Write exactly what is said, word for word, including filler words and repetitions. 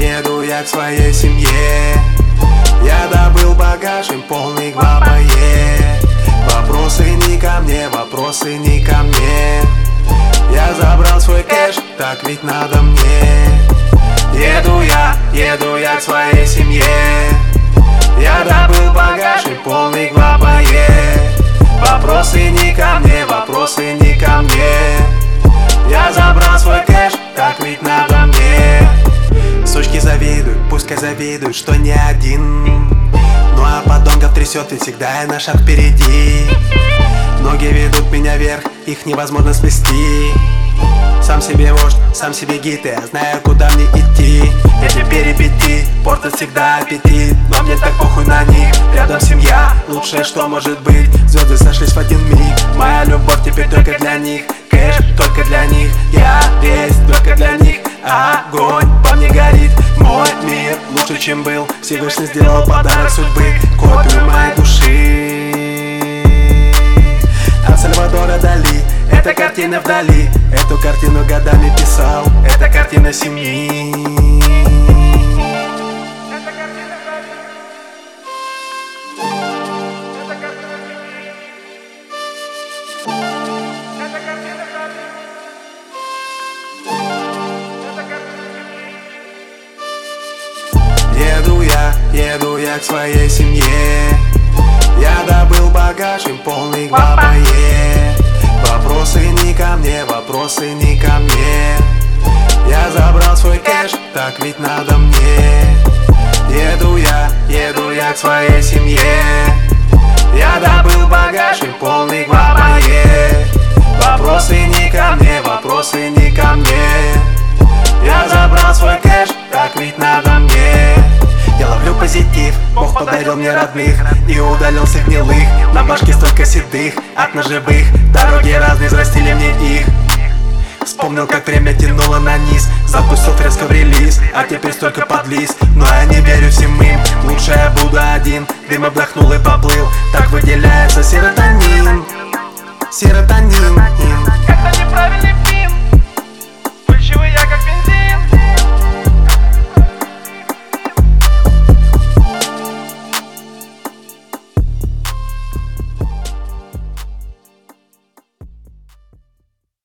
еду я к своей семье. Я добыл багаж, им полный гвабае. Вопросы не ко мне, вопросы не ко мне. Я забрал свой кэш, так ведь надо мне. Еду я, еду я к своей семье. Я добыл багаж, им полный гвабае. Вопросы не ко мне, вопросы не ко мне. Я забрал свой кэш, так ведь надо мне. Сучки завидуют, пускай завидуют, что не один. Ну а подонков трясет, ведь всегда я на шаг впереди. Ноги ведут меня вверх, их невозможно свести. Сам себе вождь, сам себе гид, я знаю, куда мне идти. Эти перипетии портят всегда аппетит, но мне так похуй на них. Рядом семья, лучшее, что может быть. Звезды сошлись в один миг, моя любовь теперь только для них. Кэш только для них, я весь только для них. Огонь по мне горит, мой мир лучше, чем был. Всевышний сделал подарок судьбы, копию моей души от Сальвадора Дали. Эта картина вдали, эту картину годами писал. Это картина семьи. Еду я, еду я к своей семье. Я добыл багаж, им полный гвабае. Вопросы не ко мне, вопросы не ко мне. Я забрал свой кэш, так ведь надо мне. Еду я, еду я к своей семье. Я добыл багаж, им полный гвабае. Вопросы не ко мне, вопросы не ко мне. Я забрал свой кэш, так ведь надо мне. Я ловлю позитив, Бог подарил мне родных и удалил всех гнилых. На башке столько седых, от ножевых. Дороги разные, взрастили мне их. Вспомнил, как время тянуло на низ. Запустил резко в релиз, а теперь столько подлиз. Но я не верю всем им, лучше я буду один. Дым обдохнул и поплыл, так выделяется серотонин. Серотонин. Это неправильный